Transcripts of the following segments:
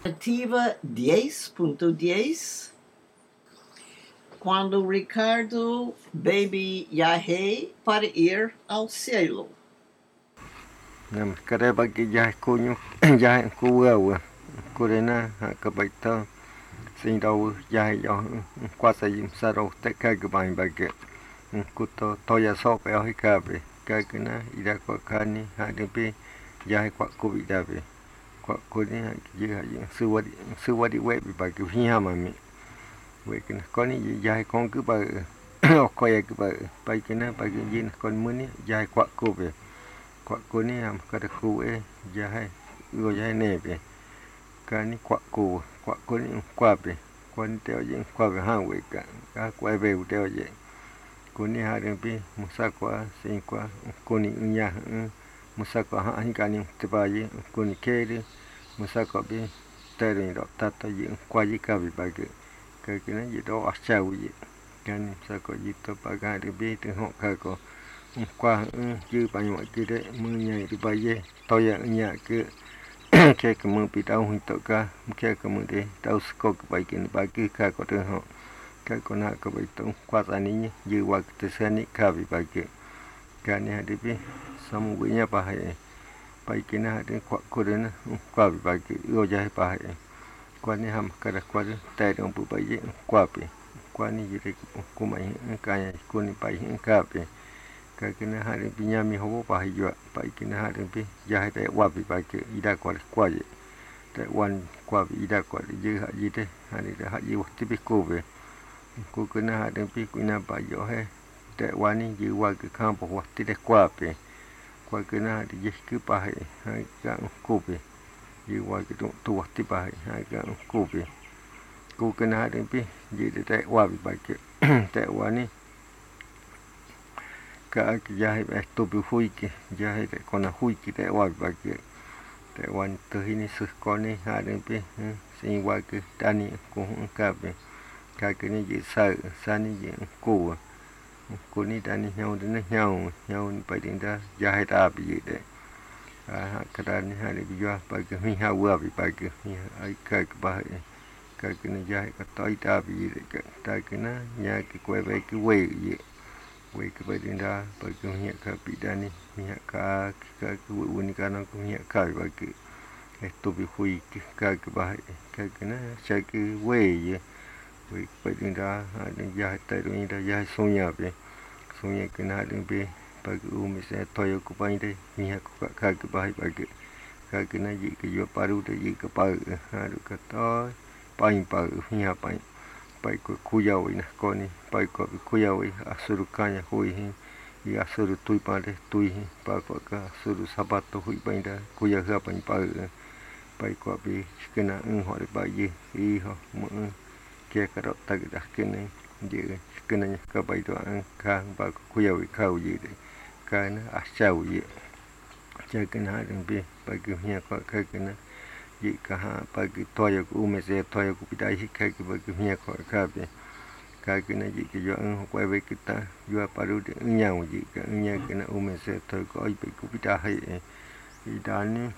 Ativa 10.10. Quando Ricardo Baby Yahé para ir ao cielo. Nam kare bagi jai kunyu jai kuwa kurena kabaita sin dau jai yo kwasa yim saro te ka gbai bagi kuto toya so pe ho kabe ka kana ida ko kani ha de pe jai kwa ku bi da be kwa ku ni ha ji ha yin suwadi we bi bagi hi ha ma mi we kana ko ni jai kon ku ba ko ya ku ba kana bagi yin kon mu ni jai kwa ku be kwa kuni am kada ku jahai go jahai nebe kani kwa kuni kwa be kuni teo je kwa be ha we ka kwa be u teo je kuni ha de bi musakwa sin kwa kuni nya musakwa ha hin kani te ba je kuni kere musakwa bi tere ro tata je kwa je ka bi ba ke ka kina je do a chau je kani musakwa je to ba ga de bi te ho ka ko qua chứ bao nhiêu kia đấy mưa nhảy đi bay về tôi ở nhà cứ cái mưa bị đau hình tượng ca cái mưa đi đau có cái bài kia bài kia ca có được họ cái con nào có bài tung qua ra ní như qua cái xe ní ca bị bài kia cái này đi bị xong buổi nhà bài kia nào đi qua cô đến qua bị bài kia yêu dài bài qua này ham cái đó qua tay đồng bộ bài qua bị qua này gì đấy cô mày cái này cô này bài ca bị cái kena hari pinyami hobo pahi jua pai kena hari pi jahai te wabi pai ke ida kwa je te wan kwa ida kwa je haji te hari te haji waktu pi ko be ko kena hari pi kuna pa jo he te wani je wa ke kampo waktu te kwa pe kwa kena hari je ke pahi hai ka ko be je wa ke tu waktu pahi hai ka ko be ko kena hari pi je te wabi pai ke te wani ka jahai to bi hui ki jahai te kona hui ki te wa ba ki te wan to hini su koni ha de pe sin wa ki tani ko ka be ka ki ni ji sa ni ji ko ni tani nhau de nhau pa din da jahai ta bi ji de ka da ni ha de bi wa pa ki mi ha wa bi pa ki ai ka ba ka ki ni jahai ka toi ta bi ji de ka ta ki na nya ki ko be ki we ji we kepada anda bagi minyak ka bidani minyak ka wuni kana minyak ka bagi to bi hui ka bah ka kena saki we kepada anda ada jahat tu anda jahat sonya kena ada be bagi misalnya toyo ku pai dei minyak ka bah bagi ka kena ji ke jo paru de ji ke pa ha ka to pai minyak pai pai ko kuyau ina koni pai ko kuyau asuru kanya hui hi asuru tui pande tui pa ko ka asuru sabato hui painda kuyau ha pai pai ko bi kena ho de bai hi ho mu ke ka ro ta ga kene je kena ka bai do an ka ba kuyau ka u ji de ka na asau ji je kena de bi bagi nya ko ka kena jika pagi toya ku umese toya ku pidai hikai ke bagi minyak ka be ka kena jika jo an ko be kita jo paru de nyau jika nya kena umese toy ko ai be ku pidai idani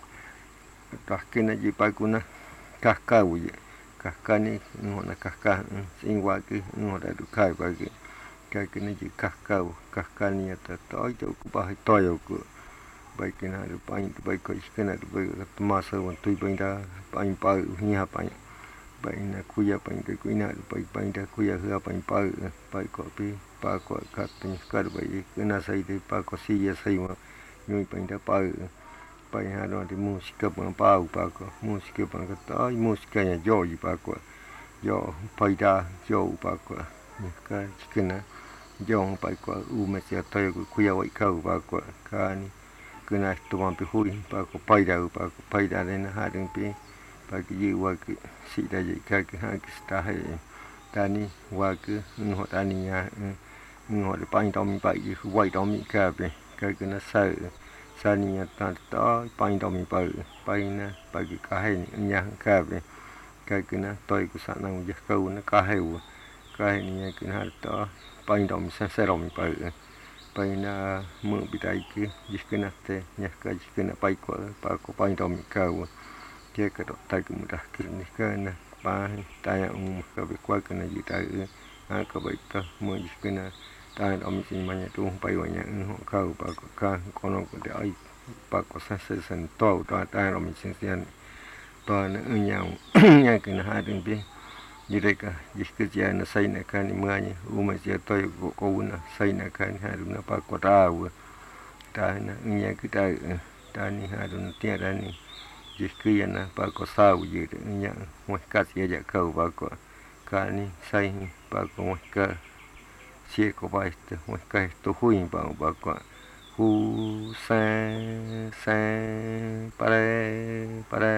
tak kena ji paguna kakka uje kakka ni ngona kakka singwa ke ngona du kai bagi ka kena ji kakka ni ta toy ku ba toya ku baik kena ada pain baik kau ikan ada baik masa waktu painda pain pa hiya pain baik na kuya pain ke kuina baik painda kuya hiya pain pa baik kau pi pa kau kat sekar baik kena sai de pa kau si ya sai ma nyui painda pa pain hado de musika pa kau musika pa kau ai musika ya jo i pa kau jo paida jo pa kau ka kena jo pa kau mesia toy kuya wai kau pa kau kan kena tuan pi hui pa ko pai da na ha ding pi pa ki ji wa ki si da ji ka ki ha ki sta hai tani wa ki ngo tani ya ngo de pai dom mi pa ji wai dom mi ka pe ka kena sa ni ya ta to pai dom mi pa na pa ki ka hai ni ya ka pe ka kena toi ku sa na u ja ka u na ka hai ni ya kena to pai dom mi sa rom mi pa pai na mu bidai ki jiskena te nya ka jiskena pai ko pa ko pai dom ka che ka do ta ku mudah kini ka na pa ta ya ka be kwa ka na ji ta ha ka bai ta mo ji ka na ta om si ma nya tu pai wa nya ho ka ba ka ko no ko de ai pa ko sa se sen to ta om si sian to na nya nya ka na ha ding bi Jireka jiskizia na saina kani mwanya umazia toyo kouna saina kani haruna pakotau tana nya kita tani haruna tiarani jiskia na pakosau jire nya mwekasi aja kau pako kani sai pako mweka sieko baiste mweka to huin pako hu san pare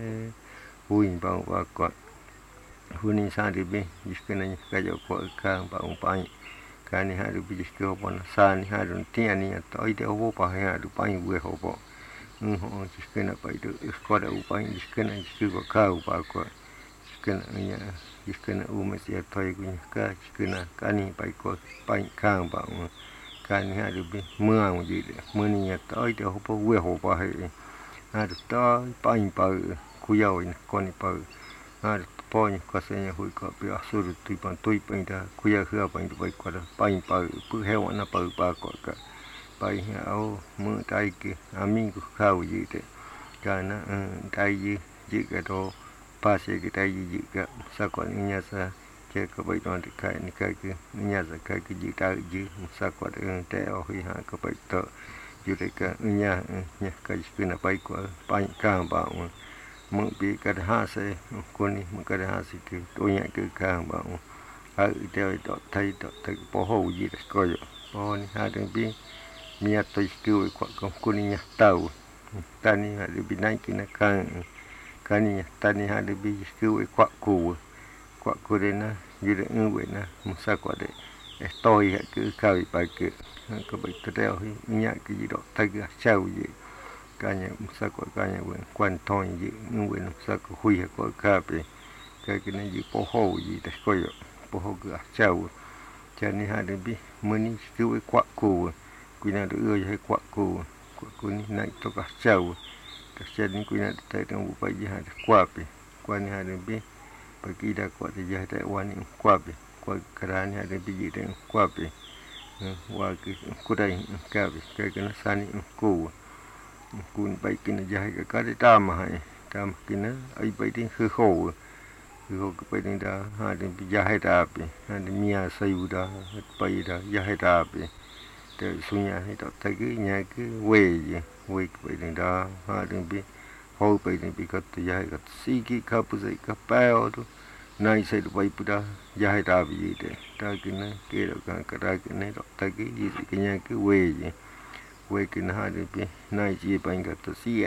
huin pako Huni sari be jiskena ni kaja ko ka ba umpai kani haru bi jisko pon sani haru tiani to ide obo pa haru pai we hobo ho jiskena pa ide skoda upai jiskena jisko ka upa ko jiskena nya jiskena umasia toi gun ka jiskena kani pai ko pai ka ba kani haru bi muang ji muni ya to ide hobo we hobo ha haru to pai pa kuyau ni koni pa haru Poi kasenya hui ka pe asuru tuipan da kuya hua pa indu bai kwada pai pa pu hewa na pa ko ka pai au mu tai ki amigo kau ji te kana tai ji ka do pa se ki tai ji ka sa ko nya sa ke ka bai don de kai ni ka ki nya sa ka ki ji ta ji sa ko de te o hui ha ka bai to ju de ka nya ka ji na pai ko pai ka ba mung bi ka ha se ko ni mung ka ha si ki to nya ke ka ba ha te to thai po ho ji ko yo po ni ha de bi mi a to ki ko ni nya tau ta ni ha de bi nai ki na ka ni ta ni ha de bi ki ko de na ji de we na mu sa ko de estoy ha ki ka bi pa ki ko ba to de hi nya ki ji do ta ga chau ji kanya musako kanya wen kwan ton ji wen musako hui ko kape ka kina ji poho ji ta ko yo poho ga chau chani ha de bi muni skiwe kwa ku kuina de yo he kwa ku ni na to ka chau ka chani kuina ta ta bu pa ji ha de kwape kwani ha de bi pa ki da kwa de ja ta wani kwape kwa karani ha de bi ji de kwape wa ki kudai kape ka kina sani ku kun bai kina jahai ka de tam hai tam kina ai bai din ho ka bai din da ha de bi jahai da pe ha de mia sai da bai da jahai da pe te sunya hai da ta ki nya ki we ka bai din da ha de bi ho bai din bi ka te jahai ka si ki ka pu sai ka pa o tu nai sai bai pu da jahai da bi de ta kina ke da ka da kina da ta ki ji nya ki we Waking hard be night ye bang at the sea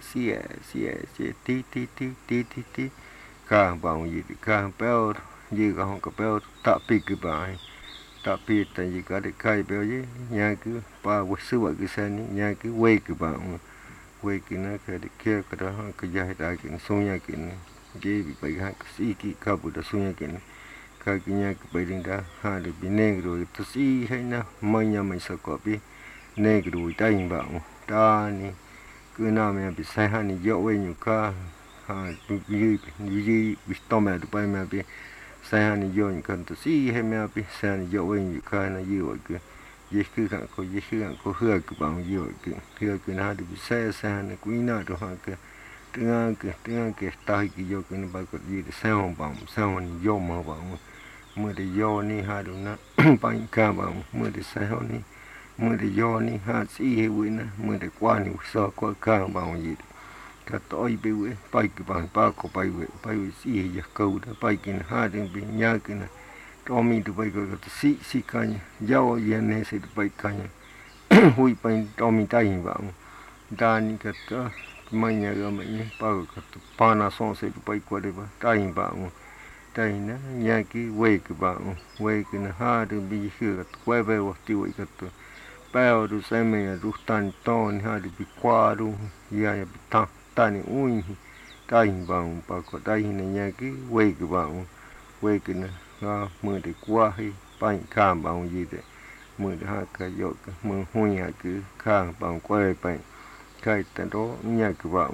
ti ka bang ye ka bell ye ga hong ka bell ta pi ki bai ta pi ta ye ga de kai bell ye nya ki pa wo su wa ki sa ni nya ki we ki ba we ki na ka de ke ka da ka ja da ki so nya ki ni ye bi bai ha si ki ka bu da so nya ki ni ka ki nya ki bai ding da ha de bi ne ro to si hai na ma nya mai sa ko bi negro tai ba ta ni cứ nào mà bị sai han ni yo we nyu ka ha yi bi sto ma du pa ma bi sai han ni yo ni kan to si he ma bi sai ni yo we nyu ka na yi wa ke yi cứ ko hua ku ba yi wa ke na du bi sai han ni ku na do ha ke tenga ke ta ki yo ke ni ba ko yi sai hon ba sai hon ni yo ma ba mo de yo ni ha du na pa ka ba mo de sai hon ni mưa de yo ni ha si he we na mưa de kwa ni so ko ka ba yi ka toi be we pai ki ba ko pai we si he ya ko da pai ki ha de bi nya ki na to mi du pai ko si ka nya ya o ye ne se du pai ka nya hui pai to mi tai ba da ni ka ta mai nya ga mai ni pa ko pa na so se du pai ko de ba tai ba tai na nya ki we ki na ha de bi hi ka kwa be wo ti we ka to Peo du seme du tan ton ha di bi kwa du ya ya bi ta ni ui ta hin ba pa ko ta hin nya ki we ki na ga mu de kwa hi pa ka ba yi de mu de ha ka yo ka mu hu ya ki ka ba kwa pa kai ta do nya ki ba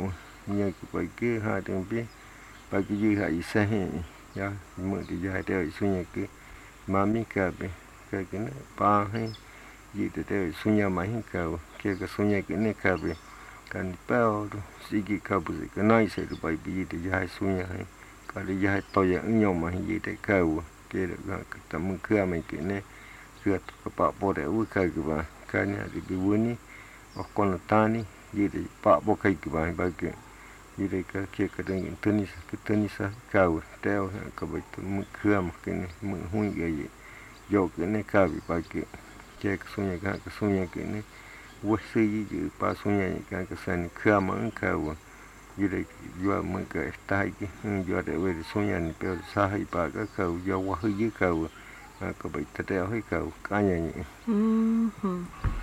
nhớ cái bài kia hai đừng biết bài cái gì hay sẽ ya mượn thì giờ đều suy nhớ cái mà mình cái này ba hay gì thì đều suy nhớ mà hình cái suy nhớ cái này cái về cái bao gì cái cái này sẽ được bài gì thì giờ suy nhớ hay cái này giờ tôi giờ nhau mà gì thì cái được cái tầm cái mình cái này cái pak bộ để uống cái này thì bị uống ní hoặc còn tani gì thì pak bộ cái bài cái gì thì cái đường tennis cái đeo cái bài tụi cái mà cái này mình hui cái gì vô cái này cái bài cái suy nhớ cái này uống gì chứ ba suy nhớ cái sen cái mà cái gì thì vô mình cái tai cái vô để về suy nhớ thì bây giờ sai ba cái vô qua hơi cái bài đeo hay cái này